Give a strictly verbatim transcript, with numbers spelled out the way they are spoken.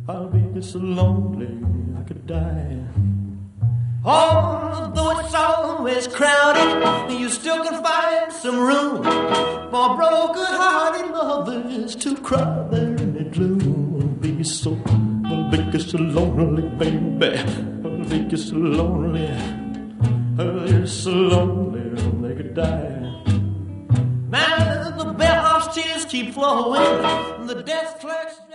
I'll be so lonely I could die. Although it's always crowded, you still can find some room for broken-hearted lovers to cry there in the gloom. I'll be so, I'll be so lonely, baby. I'll be so lonely. I'll be so lonely they could die. Now the bellhop's tears keep flowing, the death clerk's